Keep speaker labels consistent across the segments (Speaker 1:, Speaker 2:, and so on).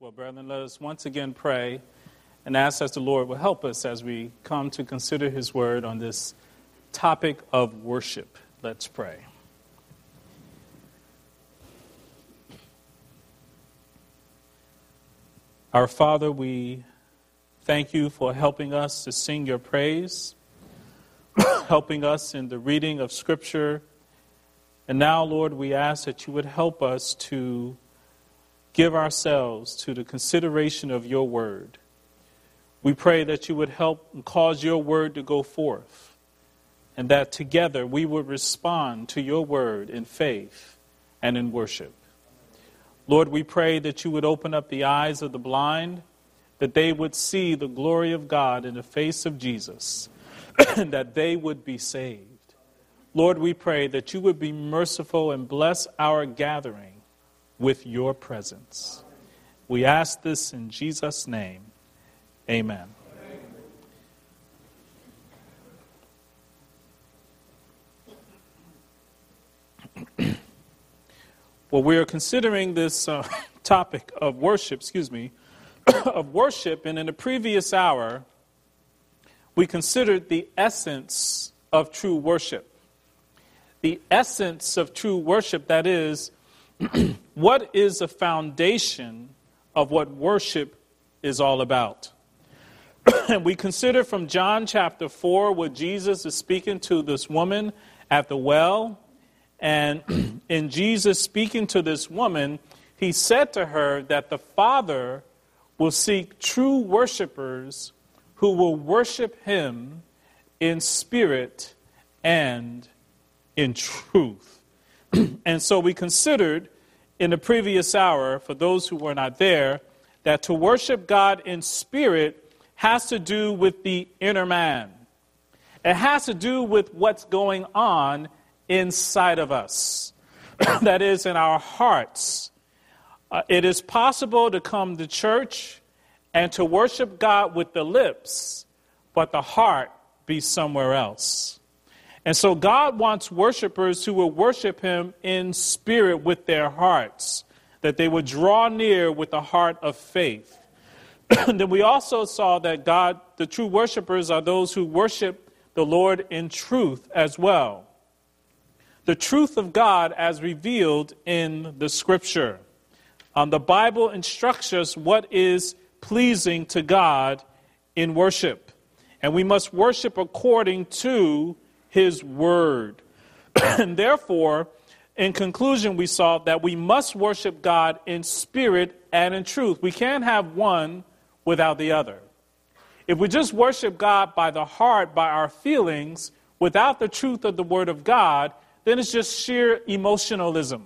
Speaker 1: Well, brethren, let us once again pray and ask that the Lord will help us as we come to consider His Word on this topic of worship. Let's pray. Our Father, we thank you for helping us to sing your praise, helping us in the reading of Scripture. And now, Lord, we ask that you would help us to give ourselves to the consideration of your word. We pray that you would help and cause your word to go forth, and that together we would respond to your word in faith and in worship. Lord, we pray that you would open up the eyes of the blind, that they would see the glory of God in the face of Jesus, and that they would be saved. Lord, we pray that you would be merciful and bless our gathering with your presence. We ask this in Jesus' name. Amen. Well, we are considering this topic of worship, of worship, and in the previous hour, we considered the essence of true worship. The essence of true worship, that is, what is the foundation of what worship is all about? And we consider from John chapter 4 where Jesus is speaking to this woman at the well. And in Jesus speaking to this woman, he said to her that the Father will seek true worshipers who will worship him in spirit and in truth. And so we considered in the previous hour, for those who were not there, that to worship God in spirit has to do with the inner man. It has to do with what's going on inside of us, that is, in our hearts. It is possible to come to church and to worship God with the lips, but the heart be somewhere else. And so God wants worshipers who will worship him in spirit with their hearts, that they would draw near with a heart of faith. And then we also saw that God, the true worshipers, are those who worship the Lord in truth as well. The truth of God as revealed in the Scripture. The Bible instructs us what is pleasing to God in worship. And we must worship according to his word. And therefore, in conclusion, we saw that we must worship God in spirit and in truth. We can't have one without the other. If we just worship God by the heart, by our feelings, without the truth of the word of God, then it's just sheer emotionalism.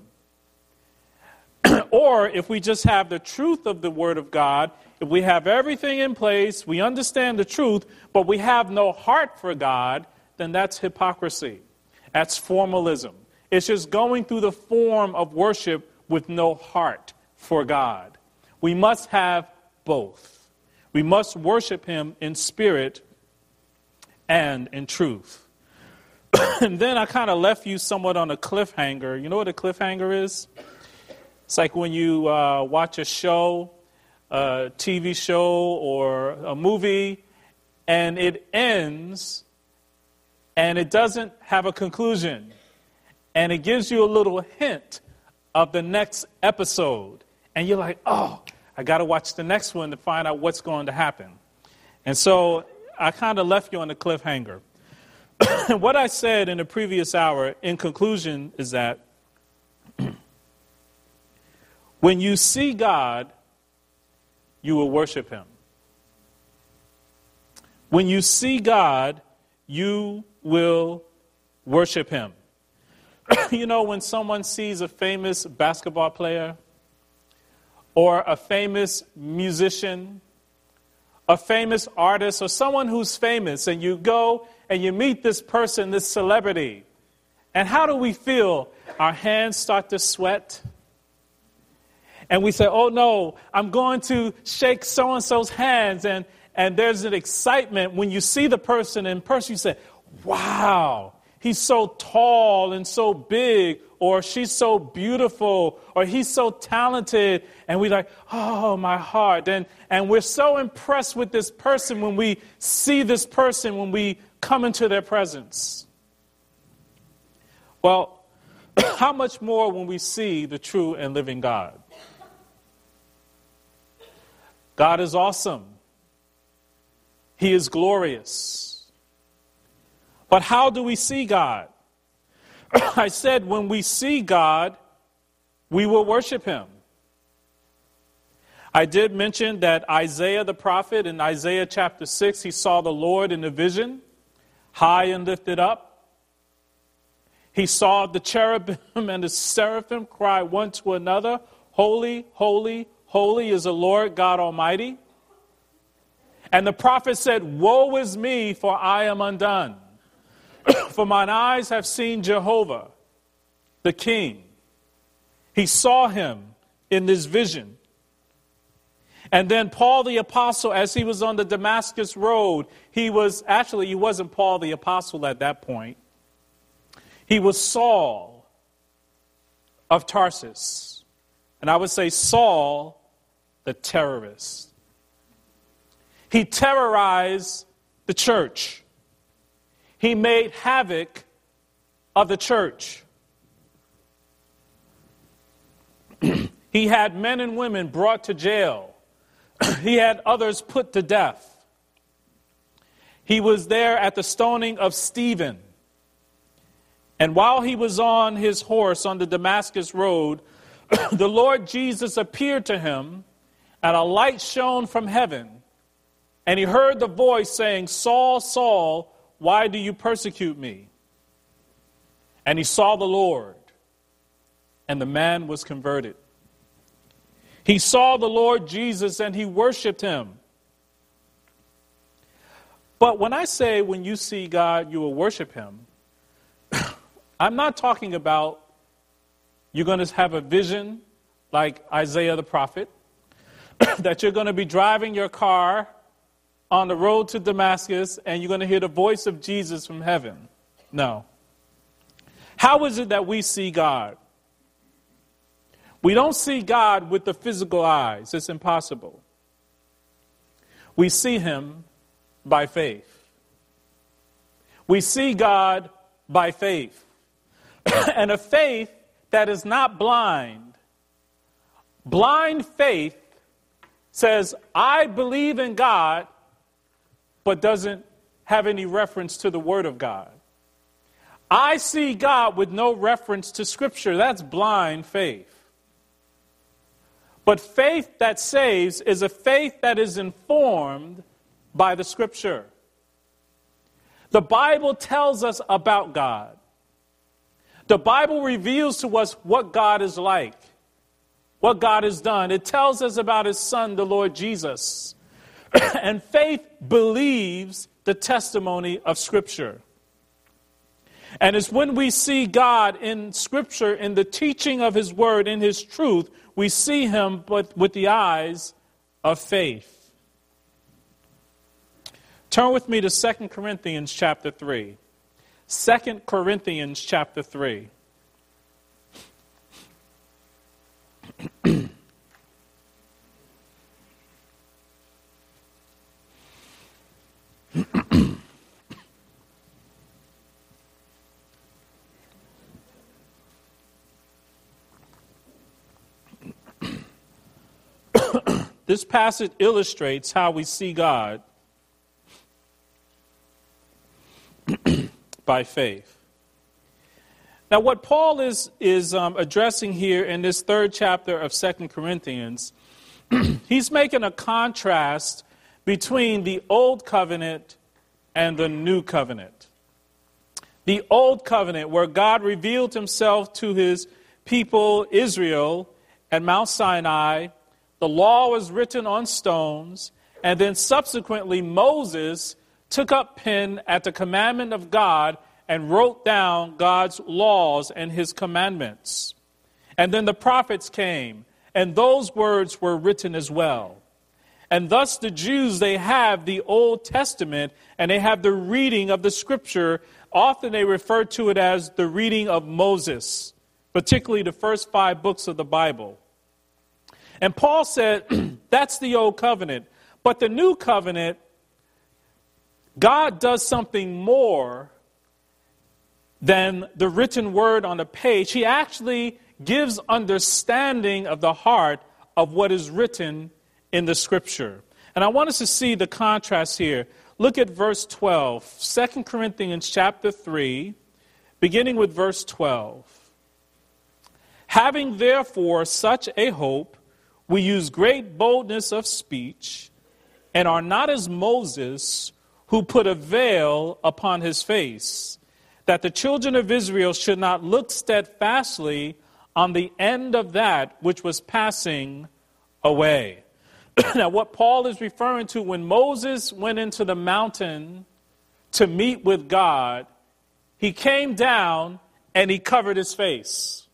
Speaker 1: Or if we just have the truth of the word of God, if we have everything in place, we understand the truth, but we have no heart for God, then that's hypocrisy. That's formalism. It's just going through the form of worship with no heart for God. We must have both. We must worship him in spirit and in truth. And then I kind of left you somewhat on a cliffhanger. You know what a cliffhanger is? It's like when you watch a show, a TV show, or a movie, and it ends, and it doesn't have a conclusion. And it gives you a little hint of the next episode. And you're like, oh, I got to watch the next one to find out what's going to happen. And so I kind of left you on the cliffhanger. And what I said in the previous hour, in conclusion, is that when you see God, you will worship him. When you see God, you will worship him. You know, when someone sees a famous basketball player or a famous musician, a famous artist, or someone who's famous, and you go and you meet this person, this celebrity, and how do we feel? Our hands start to sweat. And we say, oh no, I'm going to shake so-and-so's hands. And there's an excitement when you see the person in person. You say, wow, he's so tall and so big, or she's so beautiful, or he's so talented, and we're like, oh, my heart. And we're so impressed with this person when we see this person, when we come into their presence. Well, how much more when we see the true and living God? God is awesome. He is glorious. But how do we see God? I said when we see God, we will worship him. I did mention that Isaiah the prophet in Isaiah chapter 6, he saw the Lord in a vision, high and lifted up. He saw the cherubim and the seraphim cry one to another, holy, holy, holy is the Lord God Almighty. And the prophet said, woe is me, for I am undone. For mine eyes have seen Jehovah, the King. He saw him in this vision. And then Paul the Apostle, as he was on the Damascus road, he wasn't Paul the Apostle at that point. He was Saul of Tarsus. And I would say Saul, the terrorist. He terrorized the church. He made havoc of the church. He had men and women brought to jail. He had others put to death. He was there at the stoning of Stephen. And while he was on his horse on the Damascus road, the Lord Jesus appeared to him, and a light shone from heaven. And he heard the voice saying, Saul, Saul, why do you persecute me? And he saw the Lord, and the man was converted. He saw the Lord Jesus, and he worshiped him. But when I say when you see God, you will worship him, I'm not talking about you're going to have a vision like Isaiah the prophet, that you're going to be driving your car on the road to Damascus and you're going to hear the voice of Jesus from heaven. No. How is it that we see God? We don't see God with the physical eyes. It's impossible. We see him by faith. We see God by faith. And a faith that is not blind. Blind faith says, I believe in God, but doesn't have any reference to the Word of God. I see God with no reference to Scripture. That's blind faith. But faith that saves is a faith that is informed by the Scripture. The Bible tells us about God. The Bible reveals to us what God is like, what God has done. It tells us about his Son, the Lord Jesus. And faith believes the testimony of Scripture. And it's when we see God in Scripture, in the teaching of his word, in his truth, we see him with the eyes of faith. Turn with me to 2 Corinthians chapter 3. 2 Corinthians chapter 3. This passage illustrates how we see God by faith. Now, what Paul is addressing here in this third chapter of 2 Corinthians, he's making a contrast between the old covenant and the new covenant. The old covenant, where God revealed himself to his people Israel at Mount Sinai. The law was written on stones, and then subsequently Moses took up pen at the commandment of God and wrote down God's laws and his commandments. And then the prophets came, and those words were written as well. And thus the Jews, they have the Old Testament, and they have the reading of the Scripture Often they refer to it as the reading of Moses, particularly the first 5 books of the Bible. And Paul said, that's the old covenant. But the new covenant, God does something more than the written word on the page. He actually gives understanding of the heart of what is written in the Scripture. And I want us to see the contrast here. Look at verse 12, 2 Corinthians chapter 3, beginning with verse 12. Having therefore such a hope, we use great boldness of speech, and are not as Moses, who put a veil upon his face, that the children of Israel should not look steadfastly on the end of that which was passing away. Now, what Paul is referring to, when Moses went into the mountain to meet with God, he came down and he covered his face.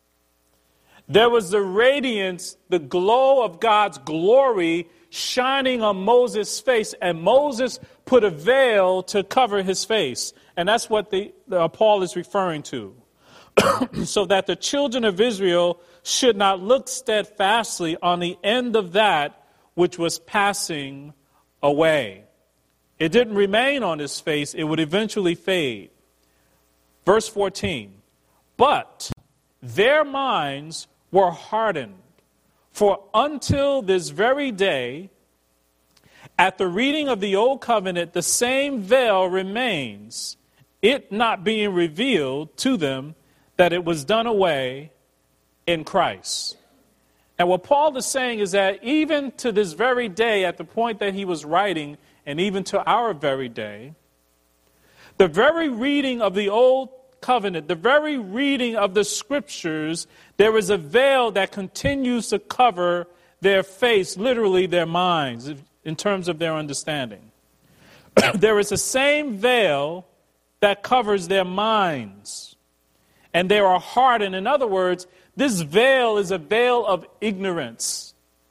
Speaker 1: There was the radiance, the glow of God's glory shining on Moses' face, and Moses put a veil to cover his face. And that's what Paul is referring to. So that the children of Israel should not look steadfastly on the end of that which was passing away. It didn't remain on his face. It would eventually fade. Verse 14. But their minds were hardened. For until this very day, at the reading of the old covenant, the same veil remains, it not being revealed to them that it was done away in Christ. And what Paul is saying is that even to this very day, at the point that he was writing, and even to our very day, the very reading of the old covenant, the very reading of the scriptures, there is a veil that continues to cover their face, literally their minds, in terms of their understanding. There is the same veil that covers their minds. And they are hardened. In other words, this veil is a veil of ignorance.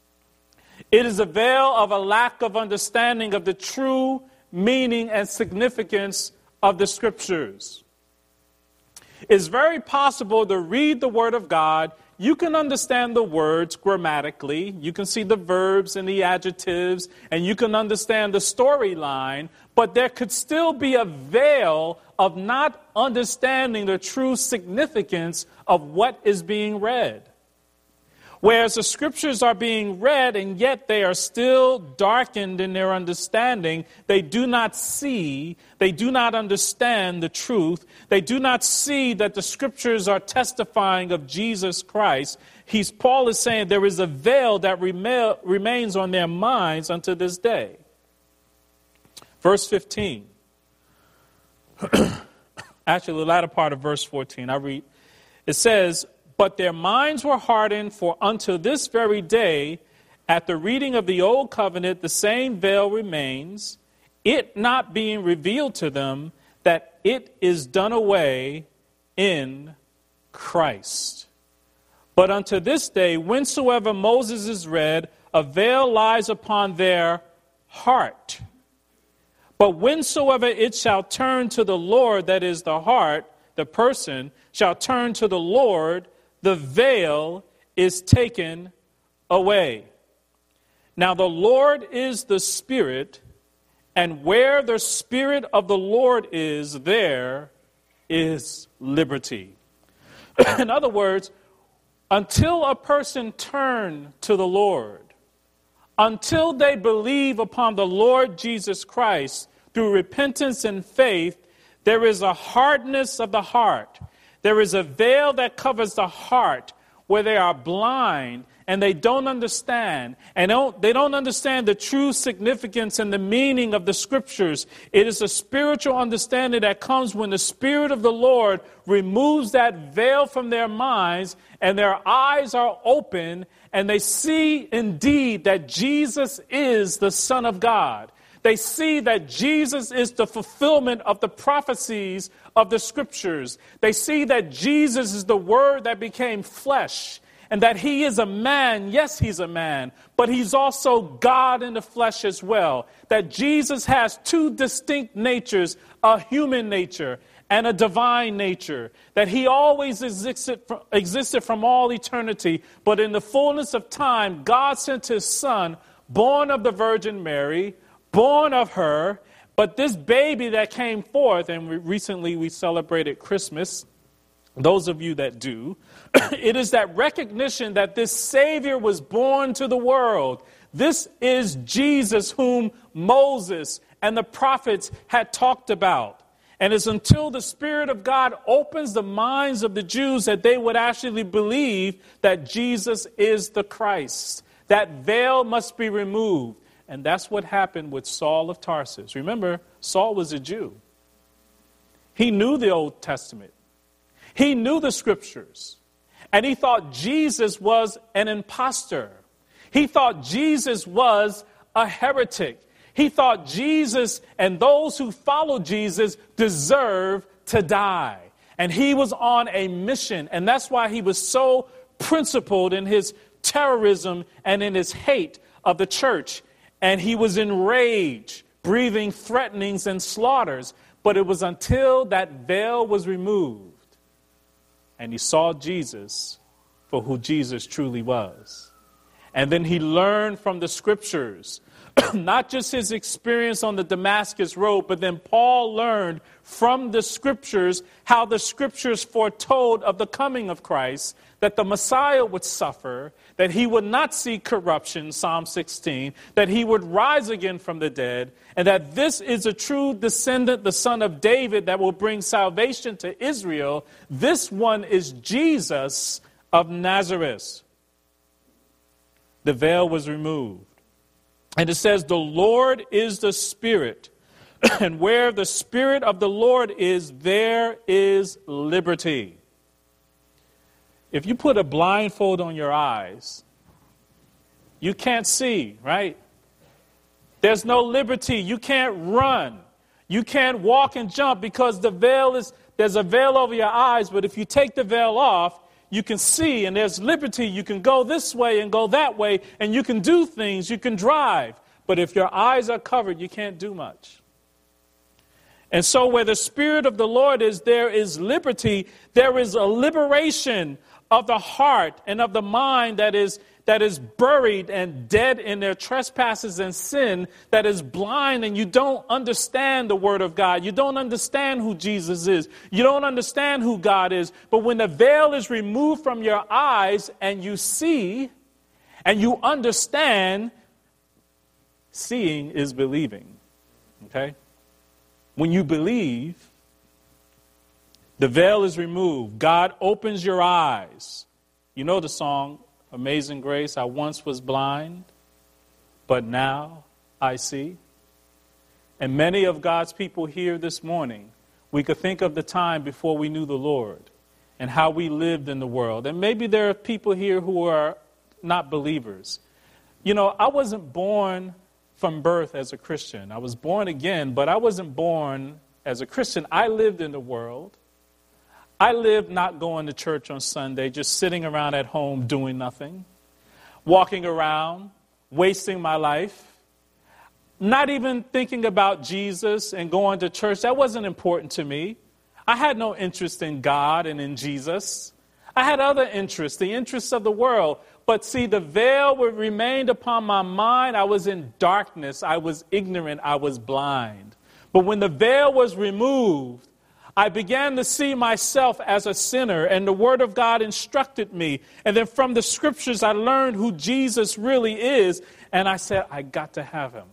Speaker 1: It is a veil of a lack of understanding of the true meaning and significance of the scriptures. It's very possible to read the Word of God. You can understand the words grammatically. You can see the verbs and the adjectives, and you can understand the storyline, but there could still be a veil of not understanding the true significance of what is being read. Whereas the scriptures are being read, and yet they are still darkened in their understanding. They do not see, they do not understand the truth. They do not see that the scriptures are testifying of Jesus Christ. Paul is saying there is a veil that remains on their minds unto this day. Verse 15. Actually, the latter part of verse 14, I read. It says, but their minds were hardened, for unto this very day, at the reading of the old covenant, the same veil remains, it not being revealed to them that it is done away in Christ. But unto this day, whensoever Moses is read, a veil lies upon their heart. But whensoever it shall turn to the Lord, that is the heart, the person, shall turn to the Lord, the veil is taken away. Now the Lord is the Spirit, and where the Spirit of the Lord is, there is liberty. In other words, until a person turn to the Lord, until they believe upon the Lord Jesus Christ through repentance and faith, there is a hardness of the heart. There is a veil that covers the heart where they are blind and they don't understand. And they don't understand the true significance and the meaning of the scriptures. It is a spiritual understanding that comes when the Spirit of the Lord removes that veil from their minds and their eyes are open and they see indeed that Jesus is the Son of God. They see that Jesus is the fulfillment of the prophecies of the scriptures. They see that Jesus is the Word that became flesh and that he is a man. Yes, he's a man, but he's also God in the flesh as well. That Jesus has two distinct natures, a human nature and a divine nature, that he always existed from all eternity. But in the fullness of time, God sent his son, born of the Virgin Mary, born of her. But this baby that came forth, and recently we celebrated Christmas, those of you that do, it is that recognition that this Savior was born to the world. This is Jesus whom Moses and the prophets had talked about. And it's until the Spirit of God opens the minds of the Jews that they would actually believe that Jesus is the Christ. That veil must be removed. And that's what happened with Saul of Tarsus. Remember, Saul was a Jew. He knew the Old Testament. He knew the scriptures, and he thought Jesus was an imposter. He thought Jesus was a heretic. He thought Jesus and those who follow Jesus deserve to die. And he was on a mission, and that's why he was so principled in his terrorism and in his hate of the church. And he was enraged, breathing threatenings and slaughters. But it was until that veil was removed and he saw Jesus for who Jesus truly was. And then he learned from the scriptures, not just his experience on the Damascus road, but then Paul learned from the scriptures how the scriptures foretold of the coming of Christ, that the Messiah would suffer, that he would not see corruption, Psalm 16, that he would rise again from the dead, and that this is a true descendant, the son of David, that will bring salvation to Israel. This one is Jesus of Nazareth. The veil was removed. And it says, the Lord is the Spirit, and where the Spirit of the Lord is, there is liberty. If you put a blindfold on your eyes, you can't see, right? There's no liberty. You can't run. You can't walk and jump because there's a veil over your eyes, but if you take the veil off, you can see, and there's liberty. You can go this way and go that way, and you can do things. You can drive. But if your eyes are covered, you can't do much. And so where the Spirit of the Lord is, there is liberty. There is a liberation of the heart and of the mind that is buried and dead in their trespasses and sin, that is blind, and you don't understand the Word of God. You don't understand who Jesus is. You don't understand who God is. But when the veil is removed from your eyes and you see and you understand, seeing is believing. Okay? When you believe, the veil is removed. God opens your eyes. You know the song, Amazing Grace, I once was blind, but now I see. And many of God's people here this morning, we could think of the time before we knew the Lord and how we lived in the world. And maybe there are people here who are not believers. You know, I wasn't born from birth as a Christian. I was born again, but I wasn't born as a Christian. I lived in the world. I lived not going to church on Sunday, just sitting around at home doing nothing, walking around, wasting my life, not even thinking about Jesus and going to church. That wasn't important to me. I had no interest in God and in Jesus. I had other interests, the interests of the world. But see, the veil remained upon my mind. I was in darkness. I was ignorant. I was blind. But when the veil was removed, I began to see myself as a sinner, and the Word of God instructed me. And then from the Scriptures, I learned who Jesus really is. And I said, I got to have him.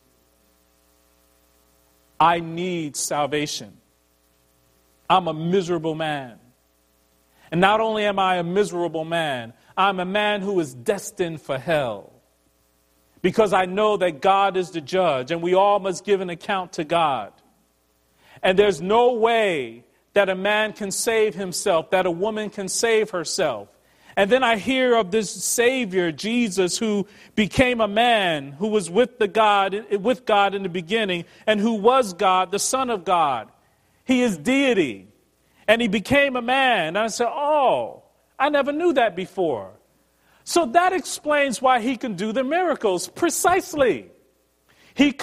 Speaker 1: I need salvation. I'm a miserable man. And not only am I a miserable man, I'm a man who is destined for hell. Because I know that God is the judge, and we all must give an account to God. And there's no way that a man can save himself, that a woman can save herself. And then I hear of this Savior, Jesus, who became a man, who was with God in the beginning, and who was God, the Son of God. He is deity. And he became a man. And I said, oh, I never knew that before. So that explains why he can do the miracles. Precisely. He could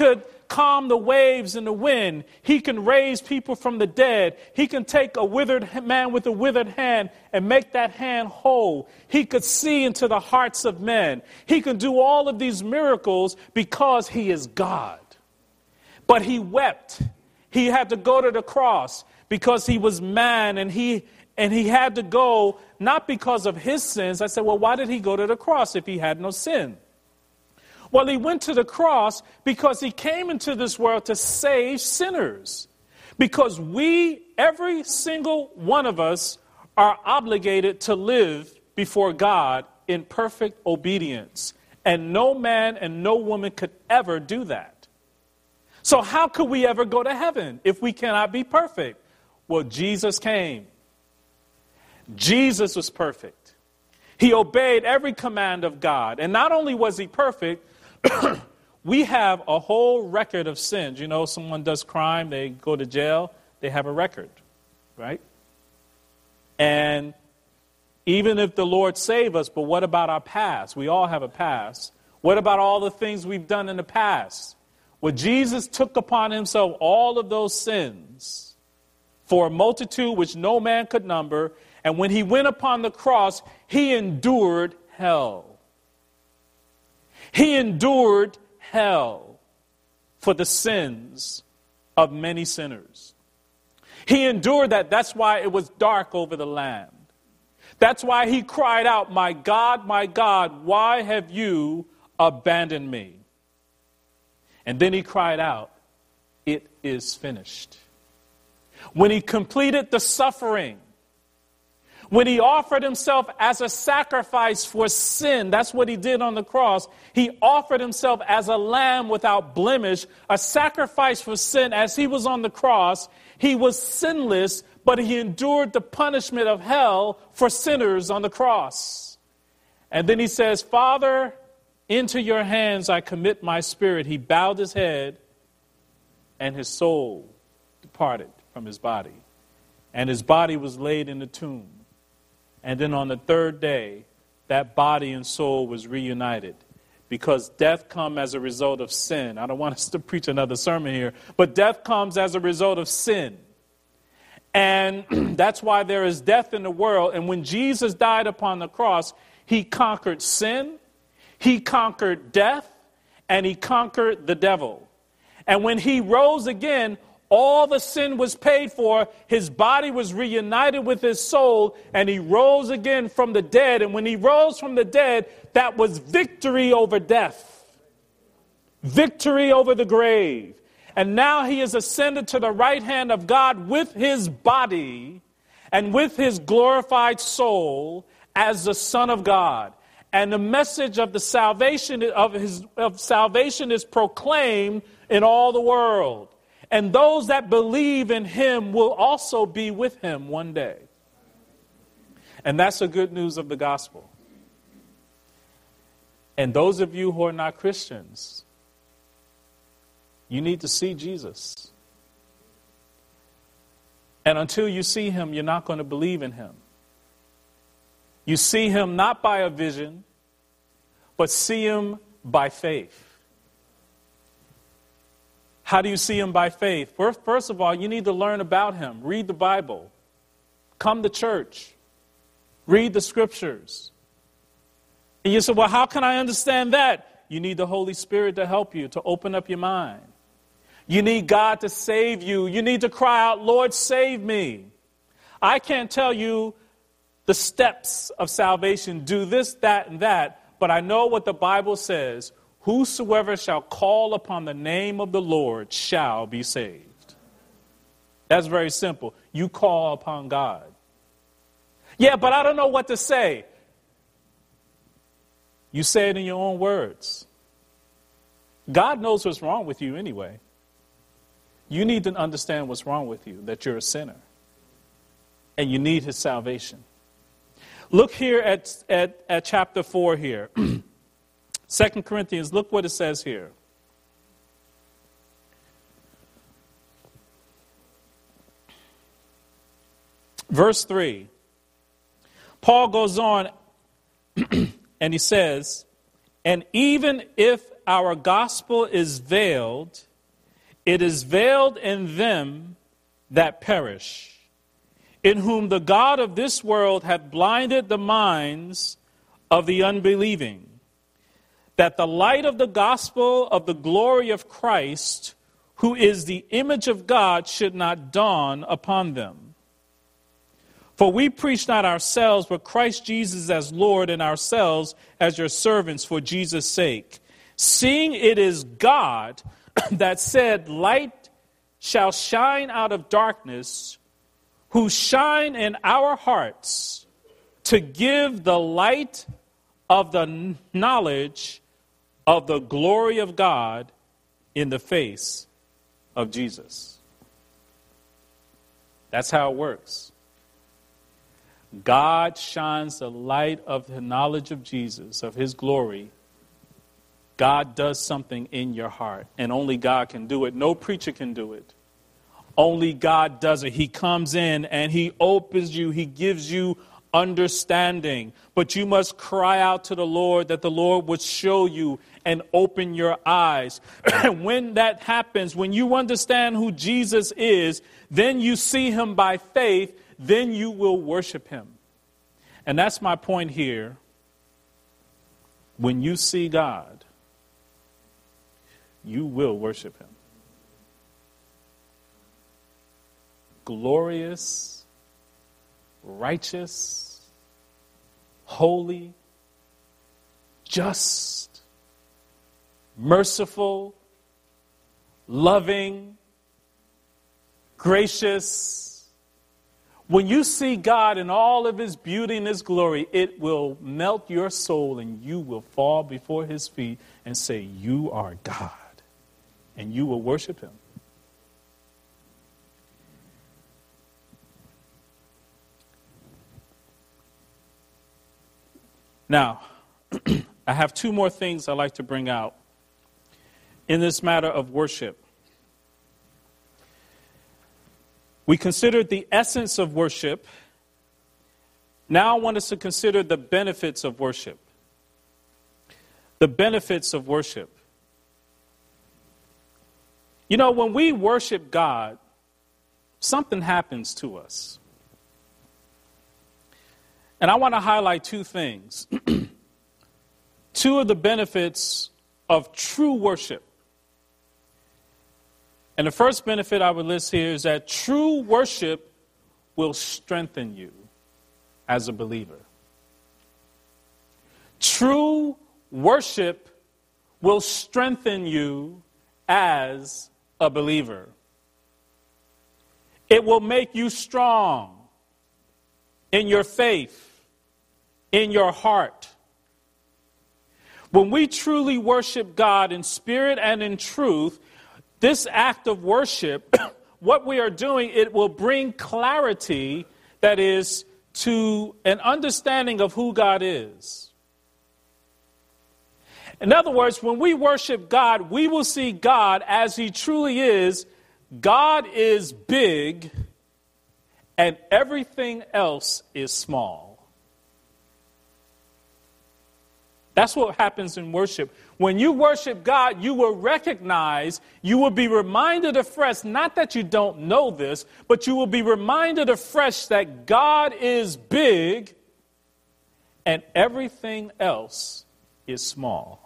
Speaker 1: calm the waves and the wind. He can raise people from the dead. He can take a withered man with a withered hand and make that hand whole. He could see into the hearts of men. He can do all of these miracles because he is God. But he wept. He had to go to the cross because he was man, and he had to go not because of his sins. I said, well, why did he go to the cross if he had no sin? Well, he went to the cross because he came into this world to save sinners. Because we, every single one of us, are obligated to live before God in perfect obedience. And no man and no woman could ever do that. So how could we ever go to heaven if we cannot be perfect? Well, Jesus came. Jesus was perfect. He obeyed every command of God. And not only was he perfect, we have a whole record of sins. You know, someone does crime, they go to jail, they have a record, right? And even if the Lord save us, but what about our past? We all have a past. What about all the things we've done in the past? Well, Jesus took upon himself all of those sins for a multitude which no man could number. And when he went upon the cross, he endured hell. He endured hell for the sins of many sinners. He endured that. That's why it was dark over the land. That's why he cried out, my God, why have you abandoned me? And then he cried out, it is finished. When he completed the suffering, when he offered himself as a sacrifice for sin, that's what he did on the cross. He offered himself as a lamb without blemish, a sacrifice for sin. As he was on the cross, he was sinless, but he endured the punishment of hell for sinners on the cross. And then he says, Father, into your hands I commit my spirit. He bowed his head, and his soul departed from his body. And his body was laid in the tomb. And then on the third day, that body and soul was reunited. Because death comes as a result of sin. I don't want us to preach another sermon here, but death comes as a result of sin. And that's why there is death in the world. And when Jesus died upon the cross, he conquered sin, he conquered death, and he conquered the devil. And when he rose again, all the sin was paid for. His body was reunited with his soul, and he rose again from the dead. And when he rose from the dead, that was victory over death, victory over the grave. And now he is ascended to the right hand of God with his body and with his glorified soul as the Son of God. And the message of the salvation of salvation is proclaimed in all the world. And those that believe in him will also be with him one day. And that's the good news of the gospel. And those of you who are not Christians, you need to see Jesus. And until you see him, you're not going to believe in him. You see him not by a vision, but see him by faith. How do you see him by faith? First of all, you need to learn about him. Read the Bible. Come to church. Read the scriptures. And you say, well, how can I understand that? You need the Holy Spirit to help you, to open up your mind. You need God to save you. You need to cry out, Lord, save me. I can't tell you the steps of salvation. Do this, that, and that. But I know what the Bible says. Whosoever shall call upon the name of the Lord shall be saved. That's very simple. You call upon God. Yeah, but I don't know what to say. You say it in your own words. God knows what's wrong with you anyway. You need to understand what's wrong with you, that you're a sinner. And you need his salvation. Look here at chapter 4 here. 2 Corinthians, look what it says here. Verse 3. Paul goes on and he says, and even if our gospel is veiled, it is veiled in them that perish, in whom the God of this world hath blinded the minds of the unbelieving, that the light of the gospel of the glory of Christ, who is the image of God, should not dawn upon them. For we preach not ourselves, but Christ Jesus as Lord, and ourselves as your servants for Jesus' sake. Seeing it is God that said, light shall shine out of darkness, who shine in our hearts to give the light of the knowledge of the glory of God in the face of Jesus. That's how it works. God shines the light of the knowledge of Jesus, of his glory. God does something in your heart, and only God can do it. No preacher can do it. Only God does it. He comes in and he opens you. He gives you understanding. But you must cry out to the Lord that the Lord would show you and open your eyes. And when that happens, when you understand who Jesus is, then you see him by faith, then you will worship him. And that's my point here. When you see God, you will worship him. Glorious, righteous, holy, just, merciful, loving, gracious. When you see God in all of his beauty and his glory, it will melt your soul and you will fall before his feet and say, you are God. And you will worship him. Now, I have two more things I'd like to bring out in this matter of worship. We considered the essence of worship. Now I want us to consider the benefits of worship. The benefits of worship. You know, when we worship God, something happens to us. And I want to highlight two things. Two of the benefits of true worship. And the first benefit I would list here is that true worship will strengthen you as a believer. True worship will strengthen you as a believer. It will make you strong in your faith, in your heart. When we truly worship God in spirit and in truth, this act of worship, what we are doing, it will bring clarity, that is, to an understanding of who God is. In other words, when we worship God, we will see God as he truly is. God is big and everything else is small. That's what happens in worship. When you worship God, you will recognize, you will be reminded afresh, not that you don't know this, but you will be reminded afresh that God is big and everything else is small.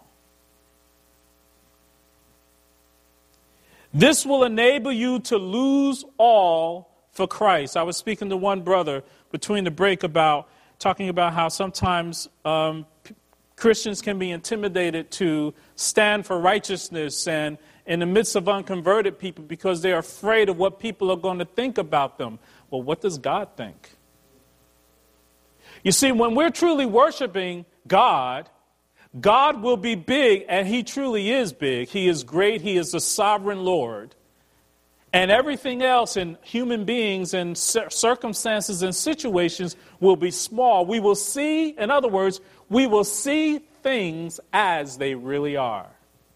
Speaker 1: This will enable you to lose all for Christ. I was speaking to one brother between the break talking about how sometimes Christians can be intimidated to stand for righteousness and in the midst of unconverted people because they're afraid of what people are going to think about them. Well, what does God think? You see, when we're truly worshiping God, God will be big, and he truly is big. He is great. He is the sovereign Lord. And everything else in human beings and circumstances and situations will be small. We will see, in other words, we will see things as they really are.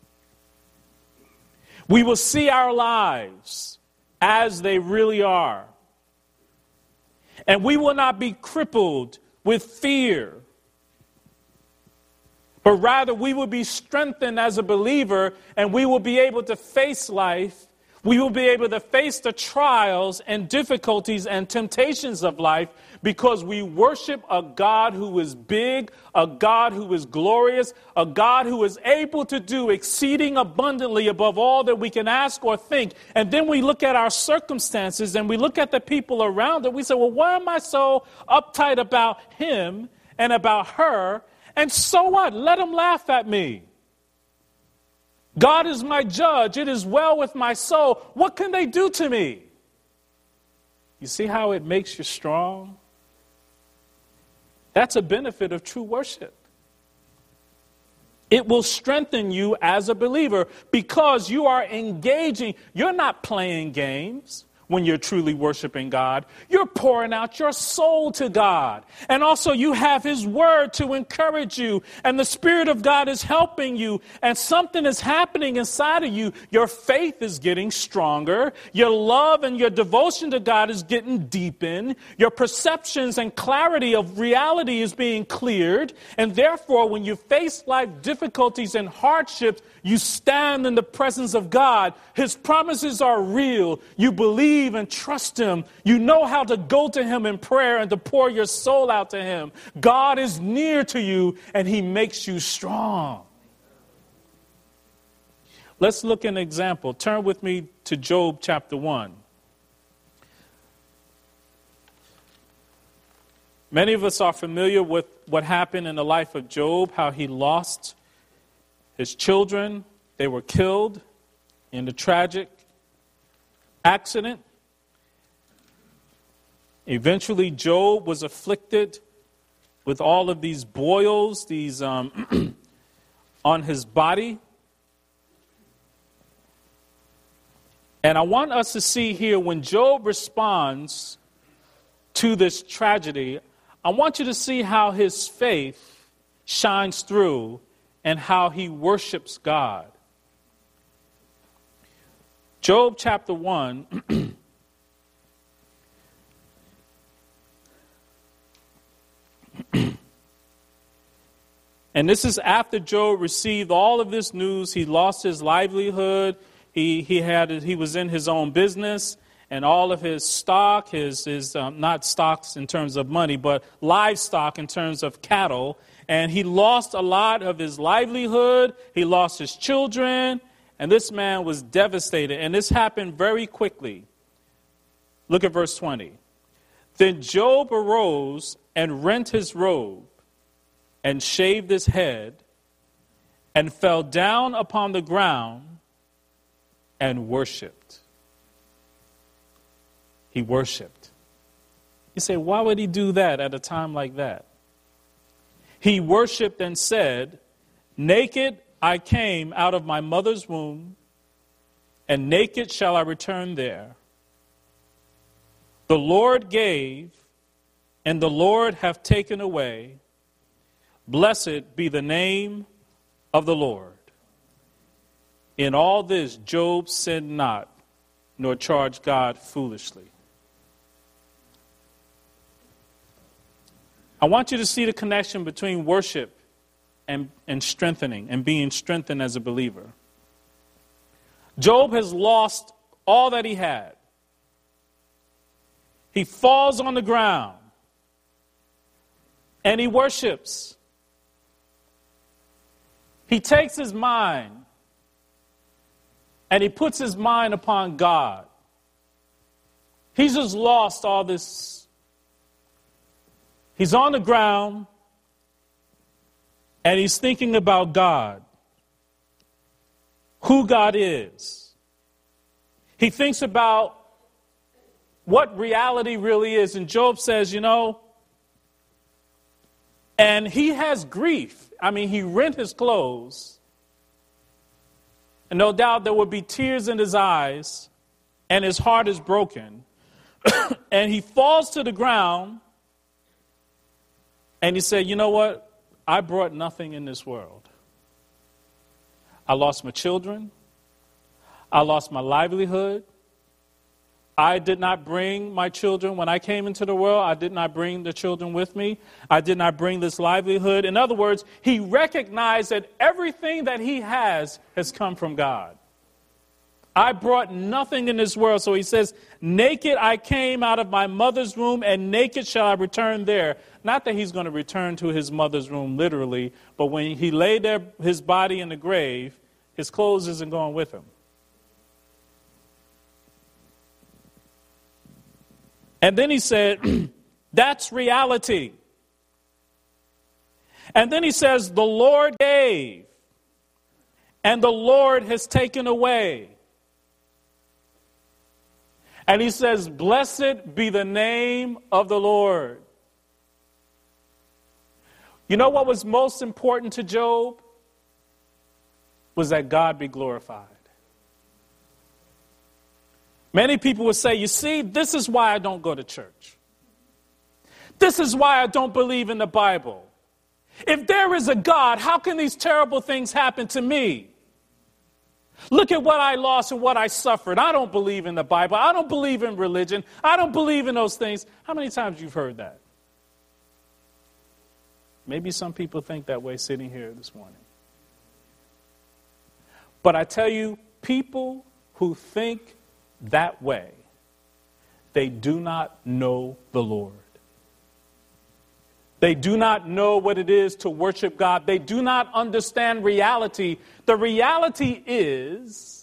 Speaker 1: We will see our lives as they really are. And we will not be crippled with fear, but rather we will be strengthened as a believer, and we will be able to face life We will be able to face the trials and difficulties and temptations of life because we worship a God who is big, a God who is glorious, a God who is able to do exceeding abundantly above all that we can ask or think. And then we look at our circumstances and we look at the people around it. We say, well, why am I so uptight about him and about her? And so what? Let them laugh at me. God is my judge. It is well with my soul. What can they do to me? You see how it makes you strong? That's a benefit of true worship. It will strengthen you as a believer because you are engaging. You're not playing games when you're truly worshiping God. You're pouring out your soul to God. And also you have his word to encourage you. And the Spirit of God is helping you. And something is happening inside of you. Your faith is getting stronger. Your love and your devotion to God is getting deepened. Your perceptions and clarity of reality is being cleared. And therefore, when you face life difficulties and hardships, you stand in the presence of God. His promises are real. You believe and trust him. You know how to go to him in prayer and to pour your soul out to him. God is near to you and he makes you strong. Let's look at an example. Turn with me to Job chapter 1. Many of us are familiar with what happened in the life of Job, how he lost his children. They were killed in a tragic accident. Eventually, Job was afflicted with all of these boils, these on his body. And I want us to see here when Job responds to this tragedy, I want you to see how his faith shines through and how he worships God. Job chapter 1. And this is after Job received all of this news. He lost his livelihood. He was in his own business, and all of his stock, his not stocks in terms of money, but livestock in terms of cattle. And he lost a lot of his livelihood. He lost his children. And this man was devastated. And this happened very quickly. Look at verse 20. Then Job arose and rent his robe and shaved his head and fell down upon the ground and worshiped. He worshiped. You say, why would he do that at a time like that? He worshiped and said, naked I came out of my mother's womb, and naked shall I return there. The Lord gave, and the Lord hath taken away. Blessed be the name of the Lord. In all this, Job sinned not, nor charged God foolishly. I want you to see the connection between worship and strengthening and being strengthened as a believer. Job has lost all that he had. He falls on the ground and he worships. He takes his mind and he puts his mind upon God. He's just lost all this. He's on the ground and he's thinking about God, who God is. He thinks about what reality really is. And Job says, and he has grief. I mean, he rent his clothes. And no doubt there would be tears in his eyes, and his heart is broken. And he falls to the ground, and he said, you know what? I brought nothing in this world. I lost my children. I lost my livelihood. I did not bring my children when I came into the world. I did not bring the children with me. I did not bring this livelihood. In other words, he recognized that everything that he has come from God. I brought nothing in this world. So he says, naked I came out of my mother's womb, and naked shall I return there. Not that he's going to return to his mother's womb literally, but when he laid there, his body in the grave, his clothes isn't going with him. And then he said, that's reality. And then he says, the Lord gave, and the Lord has taken away. And he says, blessed be the name of the Lord. You know what was most important to Job? Was that God be glorified. Many people would say, you see, this is why I don't go to church. This is why I don't believe in the Bible. If there is a God, how can these terrible things happen to me? Look at what I lost and what I suffered. I don't believe in the Bible. I don't believe in religion. I don't believe in those things. How many times you've heard that? Maybe some people think that way sitting here this morning. But I tell you, people who think that way, they do not know the Lord. They do not know what it is to worship God. They do not understand reality. The reality is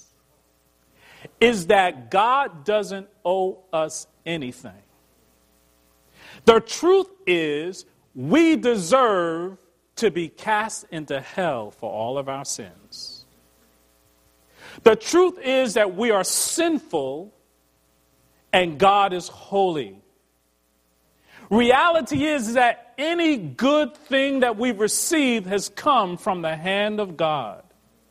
Speaker 1: that God doesn't owe us anything. The truth is we deserve to be cast into hell for all of our sins. The truth is that we are sinful and God is holy. Reality is that any good thing that we've received has come from the hand of God.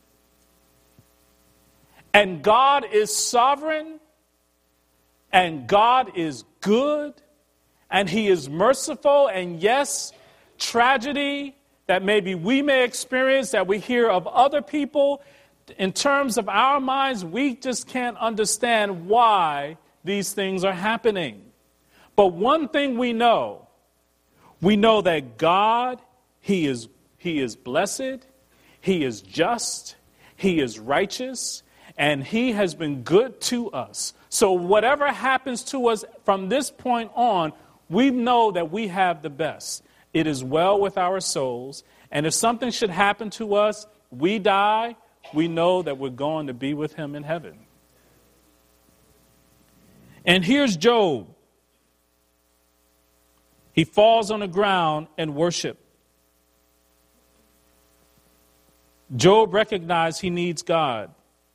Speaker 1: And God is sovereign, and God is good, and He is merciful, and yes, tragedy that maybe we may experience, that we hear of other people, in terms of our minds, we just can't understand why these things are happening. But one thing we know that God, He is blessed, He is just, He is righteous, and He has been good to us. So whatever happens to us from this point on, we know that we have the best. It is well with our souls, and if something should happen to us, we die, we know that we're going to be with Him in heaven. And here's Job. He falls on the ground and worship. Job recognized he needs God.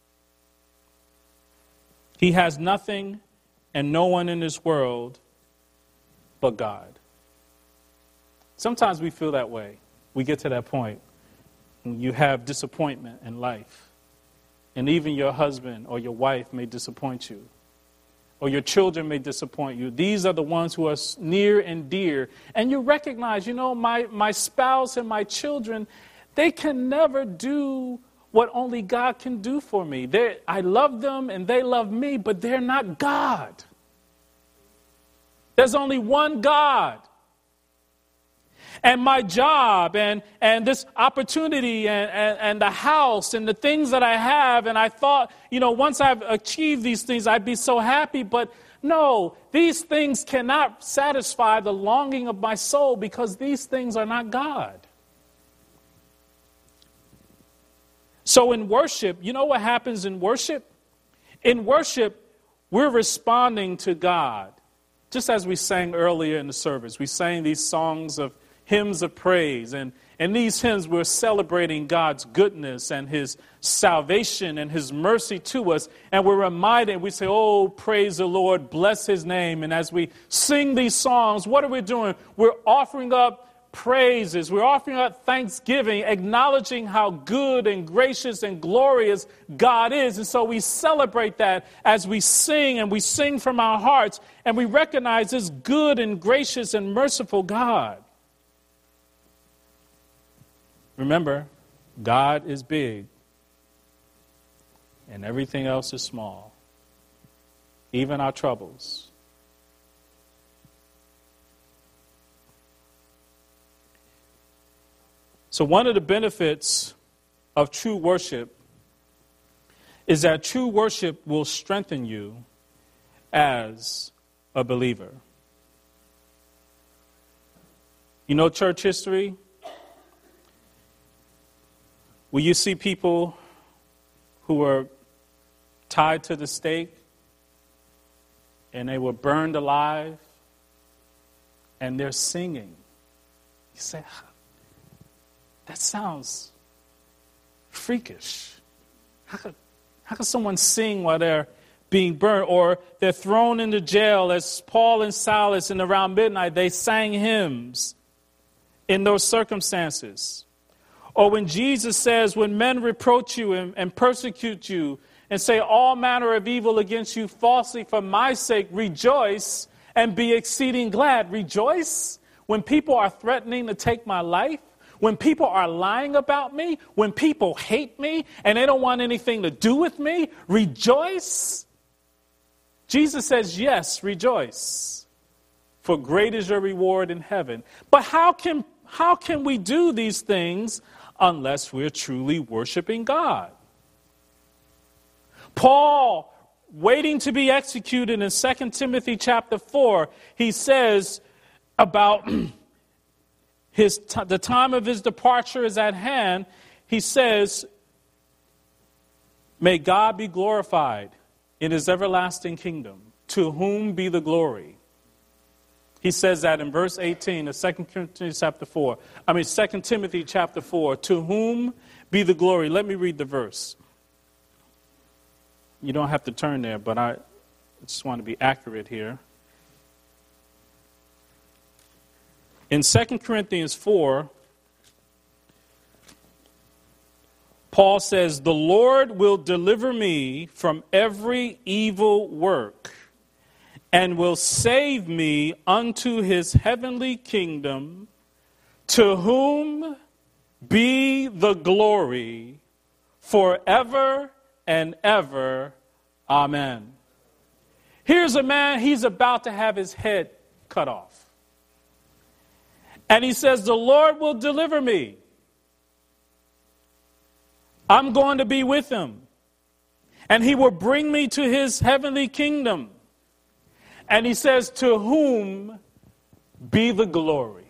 Speaker 1: He has nothing and no one in this world but God. Sometimes we feel that way. We get to that point. You have disappointment in life. And even your husband or your wife may disappoint you. Or your children may disappoint you. These are the ones who are near and dear. And you recognize, my spouse and my children, they can never do what only God can do for me. I love them and they love me, but they're not God. There's only one God. And my job and this opportunity and the house and the things that I have, and I thought, once I've achieved these things, I'd be so happy. But no, these things cannot satisfy the longing of my soul because these things are not God. So in worship, you know what happens in worship? In worship, we're responding to God. Just as we sang earlier in the service, we sang these songs of hymns of praise. And in these hymns, we're celebrating God's goodness and His salvation and His mercy to us. And we're reminded, we say, oh, praise the Lord, bless His name. And as we sing these songs, what are we doing? We're offering up praises. We're offering up thanksgiving, acknowledging how good and gracious and glorious God is. And so we celebrate that as we sing, and we sing from our hearts, and we recognize this good and gracious and merciful God. Remember, God is big and everything else is small, even our troubles. So one of the benefits of true worship is that true worship will strengthen you as a believer. You know church history? Will you see people who were tied to the stake and they were burned alive and they're singing? You say, that sounds freakish. How could someone sing while they're being burned? Or they're thrown into jail as Paul and Silas, and around midnight they sang hymns in those circumstances. Or when Jesus says, when men reproach you and persecute you and say all manner of evil against you falsely for my sake, rejoice and be exceeding glad. Rejoice when people are threatening to take my life, when people are lying about me, when people hate me and they don't want anything to do with me. Rejoice. Jesus says, yes, rejoice, for great is your reward in heaven. But how can we do these things unless we're truly worshiping God? Paul, waiting to be executed in 2 Timothy chapter 4, he says about the time of his departure is at hand. He says, may God be glorified in his everlasting kingdom, to whom be the glory. He says that in verse 18 of 2 Timothy chapter 4, to whom be the glory. Let me read the verse. You don't have to turn there, but I just want to be accurate here. In 2 Corinthians 4, Paul says, the Lord will deliver me from every evil work and will save me unto his heavenly kingdom, to whom be the glory forever and ever. Amen. Here's a man, he's about to have his head cut off. And he says, the Lord will deliver me. I'm going to be with him. And he will bring me to his heavenly kingdom. And he says, to whom be the glory.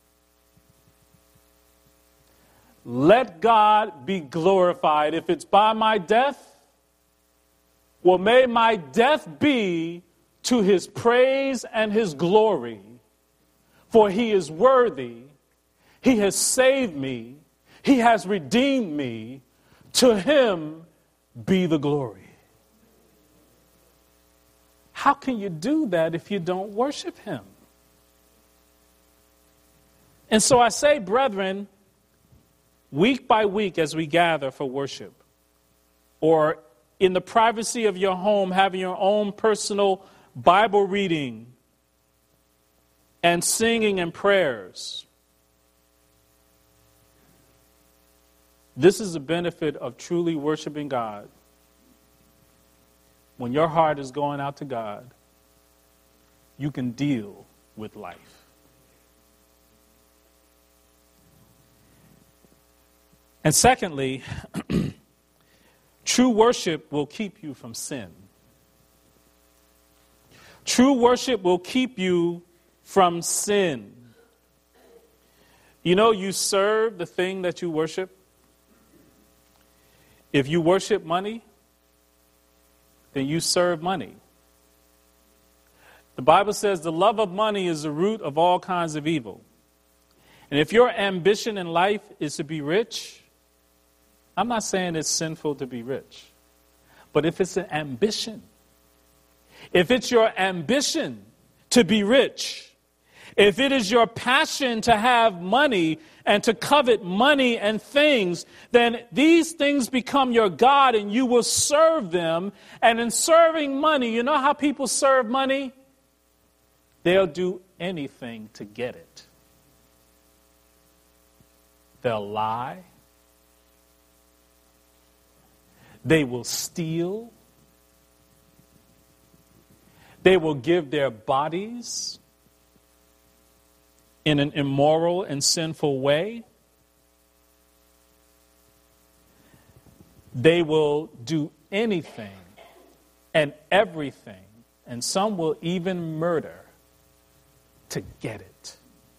Speaker 1: Let God be glorified. If it's by my death, well, may my death be to his praise and his glory. For he is worthy. He has saved me. He has redeemed me. To him be the glory. How can you do that if you don't worship him? And so I say, brethren, week by week as we gather for worship, or in the privacy of your home, having your own personal Bible reading and singing and prayers, this is the benefit of truly worshiping God. When your heart is going out to God, you can deal with life. And secondly, true worship will keep you from sin. True worship will keep you from sin. You know, you serve the thing that you worship. If you worship money, then you serve money. The Bible says the love of money is the root of all kinds of evil. And if your ambition in life is to be rich, I'm not saying it's sinful to be rich, but if it's an ambition, if it's your ambition to be rich, if it is your passion to have money and to covet money and things, then these things become your God and you will serve them. And in serving money, you know how people serve money? They'll do anything to get it. They'll lie. They will steal. They will give their bodies in an immoral and sinful way. They will do anything and everything, and some will even murder to get it.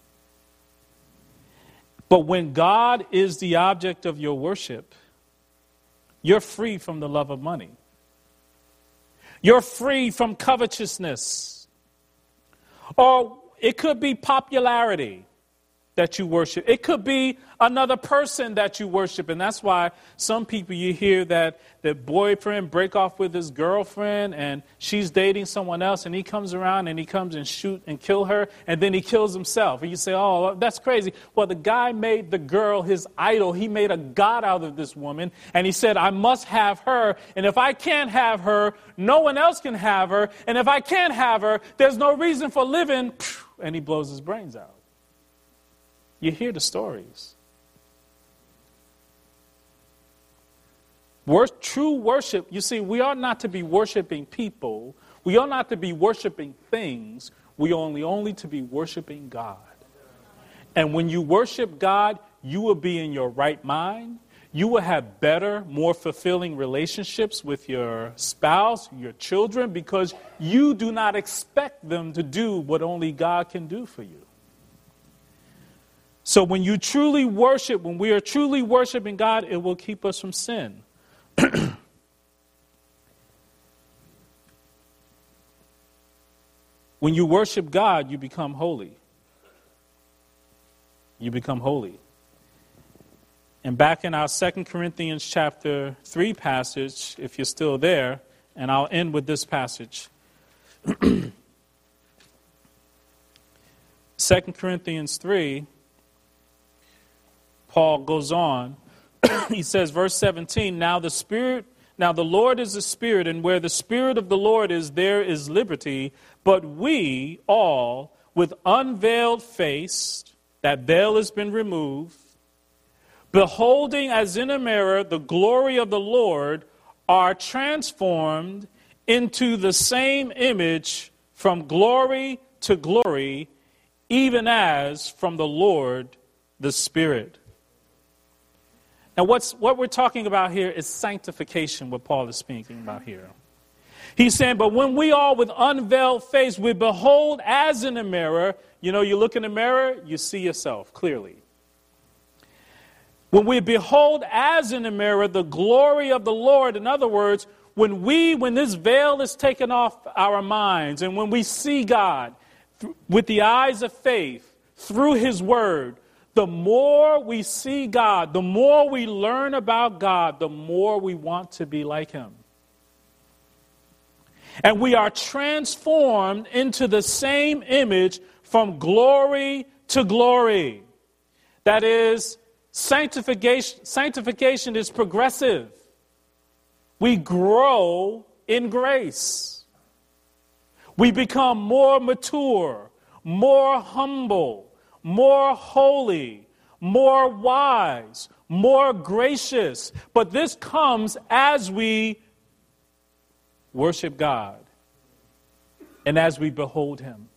Speaker 1: But when God is the object of your worship, you're free from the love of money. You're free from covetousness. Or it could be popularity that you worship. It could be another person that you worship. And that's why some people, you hear that the boyfriend break off with his girlfriend and she's dating someone else, and he comes around and he comes and shoot and kill her, and then he kills himself. And you say, oh, that's crazy. Well, the guy made the girl his idol. He made a god out of this woman, and he said, I must have her, and if I can't have her, no one else can have her, and if I can't have her, there's no reason for living, and he blows his brains out. You hear the stories. True worship, you see, we are not to be worshiping people. We are not to be worshiping things. We are only to be worshiping God. And when you worship God, you will be in your right mind. You will have better, more fulfilling relationships with your spouse, your children, because you do not expect them to do what only God can do for you. So when you truly worship, when we are truly worshiping God, it will keep us from sin. When you worship God, you become holy. You become holy. And back in our 2 Corinthians chapter 3 passage, if you're still there, and I'll end with this passage. 2 Corinthians 3, Paul goes on. He says, verse 17, Now the Lord is the Spirit, and where the Spirit of the Lord is, there is liberty. But we all, with unveiled face, that veil has been removed, beholding as in a mirror the glory of the Lord, are transformed into the same image from glory to glory, even as from the Lord the Spirit. Now, what we're talking about here is sanctification, what Paul is speaking about here. He's saying, but when we all with unveiled face, we behold as in a mirror, you know, you look in the mirror, you see yourself clearly. When we behold as in a mirror the glory of the Lord, in other words, when this veil is taken off our minds, and when we see God with the eyes of faith through His Word, the more we see God, the more we learn about God, the more we want to be like Him. And we are transformed into the same image from glory to glory. That is, sanctification is progressive. We grow in grace. We become more mature, more humble, more holy, more wise, more gracious. But this comes as we worship God and as we behold Him.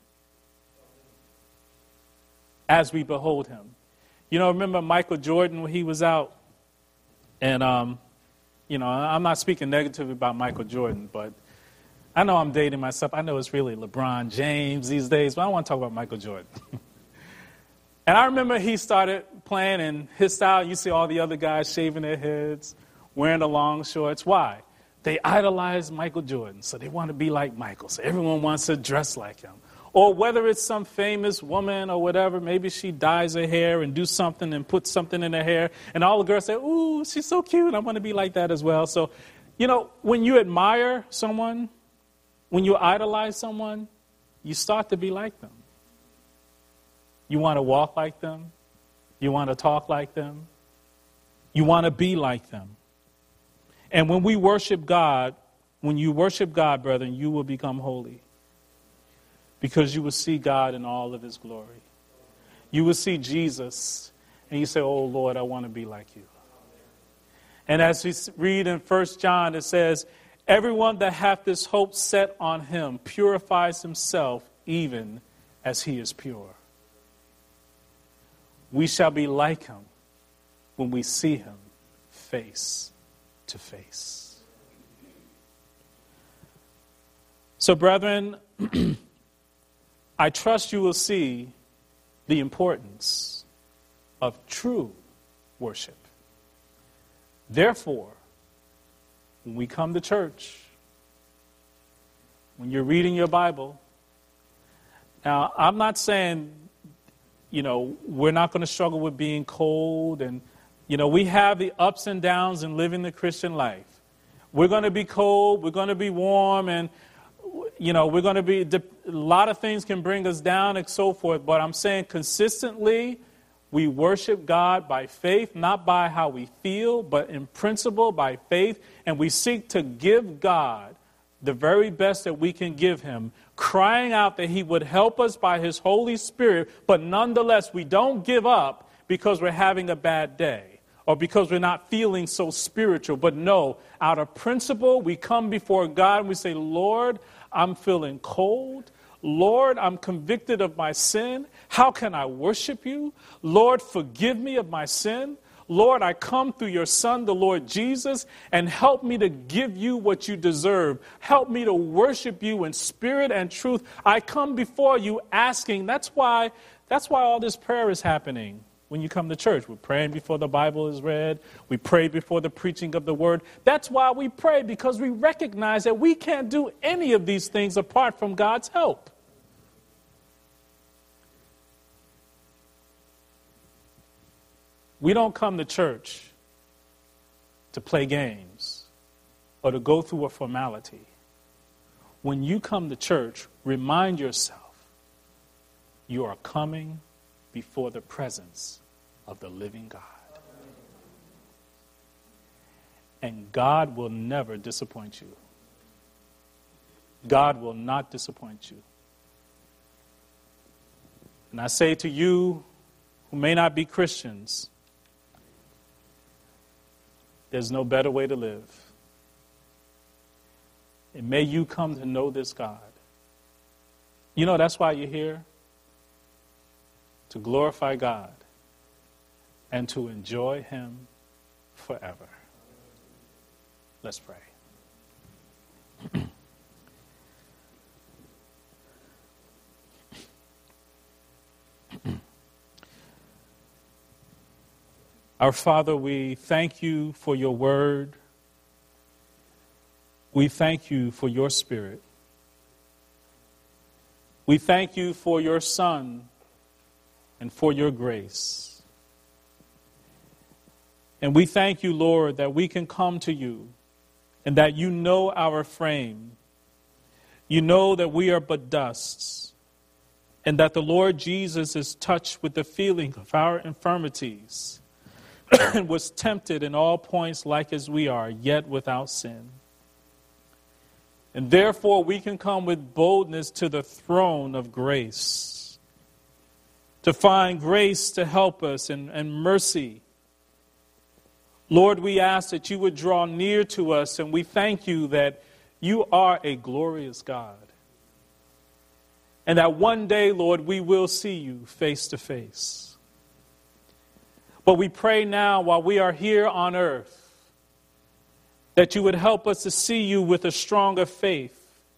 Speaker 1: As we behold Him. You know, remember Michael Jordan when he was out? And, you know, I'm not speaking negatively about Michael Jordan, but I know I'm dating myself. I know it's really LeBron James these days, but I want to talk about Michael Jordan. And I remember he started playing, and his style, you see all the other guys shaving their heads, wearing the long shorts. Why? They idolize Michael Jordan, so they want to be like Michael. So everyone wants to dress like him. Or whether it's some famous woman or whatever, maybe she dyes her hair and do something and put something in her hair, and all the girls say, ooh, she's so cute, I want to be like that as well. So, you know, when you admire someone, when you idolize someone, you start to be like them. You want to walk like them. You want to talk like them. You want to be like them. And when we worship God, when you worship God, brethren, you will become holy. Because you will see God in all of His glory. You will see Jesus, and you say, oh, Lord, I want to be like you. And as we read in 1 John, it says, everyone that hath this hope set on Him purifies himself even as He is pure. We shall be like Him when we see Him face to face. So, brethren, I trust you will see the importance of true worship. Therefore, when we come to church, when you're reading your Bible, now I'm not saying, we're not going to struggle with being cold and, we have the ups and downs in living the Christian life. We're going to be cold, we're going to be warm, and, we're going to be, a lot of things can bring us down and so forth, but I'm saying consistently, we worship God by faith, not by how we feel, but in principle, by faith, and we seek to give God the very best that we can give him, crying out that he would help us by his Holy Spirit, but nonetheless, we don't give up because we're having a bad day or because we're not feeling so spiritual. But no, out of principle, we come before God and we say, Lord, I'm feeling cold. Lord, I'm convicted of my sin. How can I worship you? Lord, forgive me of my sin. Lord, I come through your Son, the Lord Jesus, and help me to give you what you deserve. Help me to worship you in spirit and truth. I come before you asking. That's why all this prayer is happening when you come to church. We're praying before the Bible is read. We pray before the preaching of the word. That's why we pray, because we recognize that we can't do any of these things apart from God's help. We don't come to church to play games or to go through a formality. When you come to church, remind yourself you are coming before the presence of the living God. And God will never disappoint you. God will not disappoint you. And I say to you who may not be Christians, there's no better way to live. And may you come to know this God. That's why you're here. To glorify God and to enjoy him forever. Let's pray. Our Father, we thank you for your word. We thank you for your Spirit. We thank you for your Son and for your grace. And we thank you, Lord, that we can come to you and that you know our frame. You know that we are but dusts, and that the Lord Jesus is touched with the feeling of our infirmities and was tempted in all points like as we are, yet without sin. And therefore we can come with boldness to the throne of grace, to find grace to help us and mercy. Lord, we ask that you would draw near to us, and we thank you that you are a glorious God. And that one day, Lord, we will see you face to face. But we pray now while we are here on earth that you would help us to see you with a stronger faith,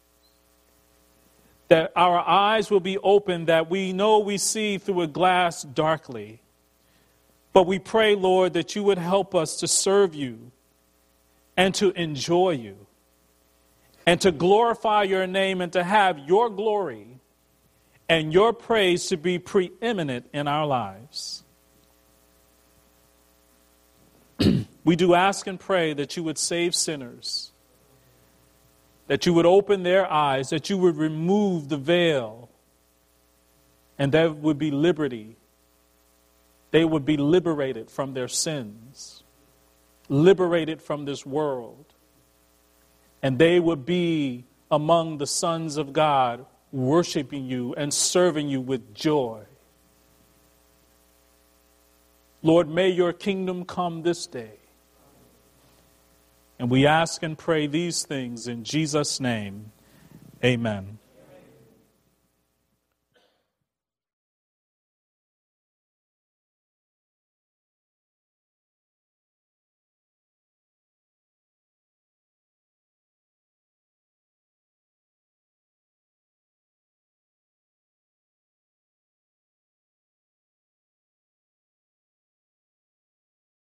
Speaker 1: that our eyes will be open, that we know we see through a glass darkly. But we pray, Lord, that you would help us to serve you and to enjoy you and to glorify your name and to have your glory and your praise to be preeminent in our lives. We do ask and pray that you would save sinners, that you would open their eyes, that you would remove the veil, and there would be liberty. They would be liberated from their sins, liberated from this world, and they would be among the sons of God, worshiping you and serving you with joy. Lord, may your kingdom come this day. And we ask and pray these things in Jesus' name. Amen.